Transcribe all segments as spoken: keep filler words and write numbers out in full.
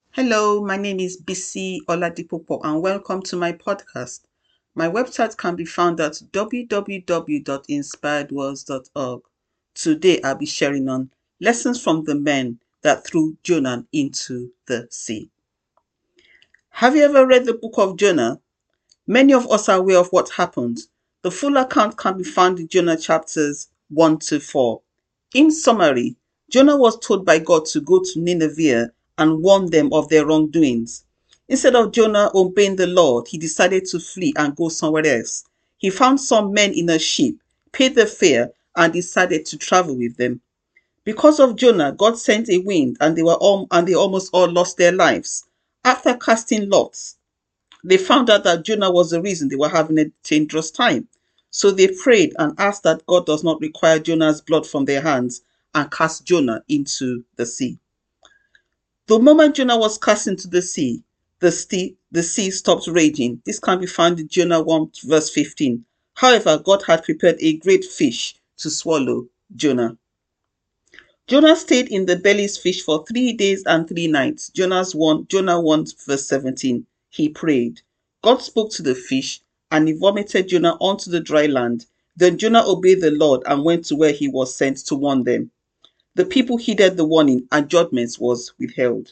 Hello, my name is Bisi Oladipopo and welcome to my podcast. My website can be found at w w w dot inspired worlds dot org. Today I'll be sharing on lessons from the men that threw Jonah into the sea. Have you ever read the book of Jonah? Many of us are aware of what happened. The full account can be found in Jonah chapters one to four. In summary, Jonah was told by God to go to Nineveh and warn them of their wrongdoings. Instead of Jonah obeying the Lord, he decided to flee and go somewhere else. He found some men in a ship, paid the fare, and decided to travel with them. Because of Jonah, God sent a wind and they were all and they almost all lost their lives. After casting lots, they found out that Jonah was the reason they were having a dangerous time. So they prayed and asked that God does not require Jonah's blood from their hands and cast Jonah into the sea. The moment Jonah was cast into the sea, the sea, the sea stopped raging. This can be found in Jonah one verse fifteen. However, God had prepared a great fish to swallow Jonah. Jonah stayed in the belly's fish for three days and three nights. Jonah's one, Jonah one verse seventeen. He prayed. God spoke to the fish and he vomited Jonah onto the dry land. Then Jonah obeyed the Lord and went to where he was sent to warn them. The people heeded the warning and judgment was withheld.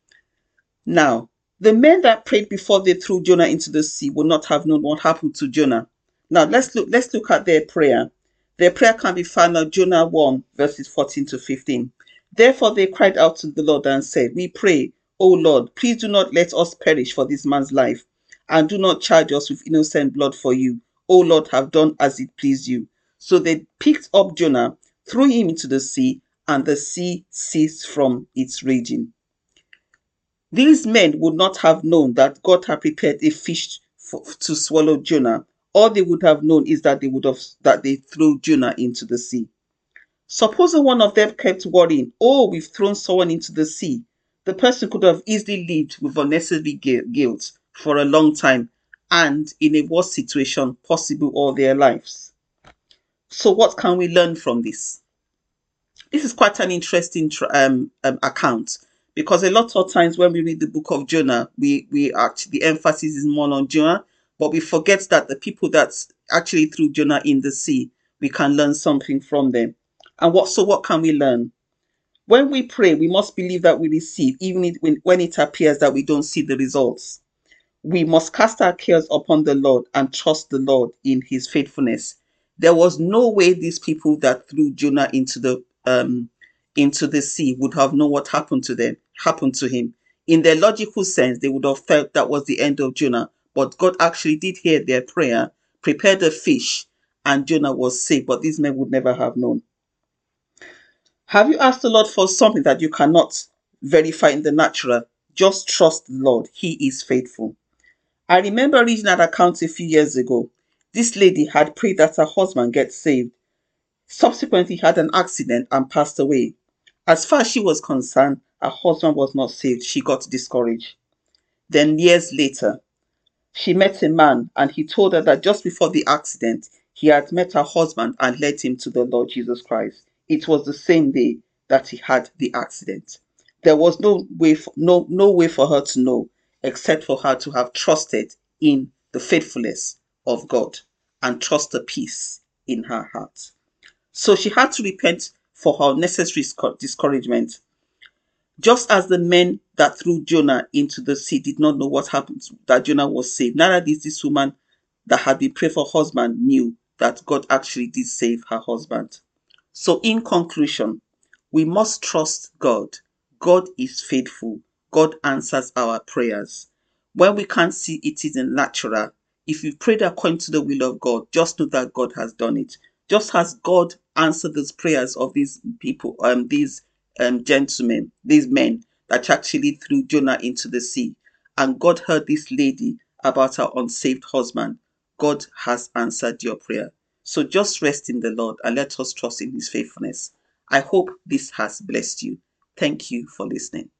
Now, the men that prayed before they threw Jonah into the sea would not have known what happened to Jonah. Now let's look let's look at their prayer. Their prayer can be found in Jonah one verses fourteen to fifteen. Therefore they cried out to the Lord and said, "We pray, O Lord, please do not let us perish for this man's life, and do not charge us with innocent blood, for you, O Lord, have done as it pleased you." So they picked up Jonah, threw him into the sea, and the sea ceased from its raging. These men would not have known that God had prepared a fish for, to swallow Jonah. All they would have known is that they would have that they threw Jonah into the sea. Supposing one of them kept worrying, "Oh, we've thrown someone into the sea," the person could have easily lived with unnecessary guilt for a long time and in a worse situation possible all their lives. So what can we learn from this? This is quite an interesting um, um, account, because a lot of times when we read the book of Jonah, we we actually the emphasis is more on Jonah, but we forget that the people that actually threw Jonah in the sea, we can learn something from them. And what so what can we learn? When we pray, we must believe that we receive, even it, when, when it appears that we don't see the results. We must cast our cares upon the Lord and trust the Lord in his faithfulness. There was no way these people that threw Jonah into the um into the sea would have known what happened to them, happened to him. In their logical sense, they would have felt that was the end of Jonah. But God actually did hear their prayer, prepared a fish, and Jonah was saved. But these men would never have known. Have you asked the Lord for something that you cannot verify in the natural? Just trust the Lord. He is faithful. I remember reading an account a few years ago. This lady had prayed that her husband gets saved, subsequently had an accident and passed away. As far as she was concerned, her husband was not saved. She got discouraged. Then years later, she met a man and he told her that just before the accident, he had met her husband and led him to the Lord Jesus Christ. It was the same day that he had the accident. There was no way for, no, no way for her to know except for her to have trusted in the faithfulness of God and trust the peace in her heart. So she had to repent for her necessary discouragement. Just as the men that threw Jonah into the sea did not know what happened, that Jonah was saved, neither did this woman that had been prayed for husband knew that God actually did save her husband. So in conclusion, we must trust God. God is faithful. God answers our prayers. When we can't see it is in natural, if you prayed according to the will of God, just know that God has done it. Just as God answered those prayers of these people, um, these um, gentlemen, these men that actually threw Jonah into the sea, and God heard this lady about her unsaved husband, God has answered your prayer. So just rest in the Lord and let us trust in his faithfulness. I hope this has blessed you. Thank you for listening.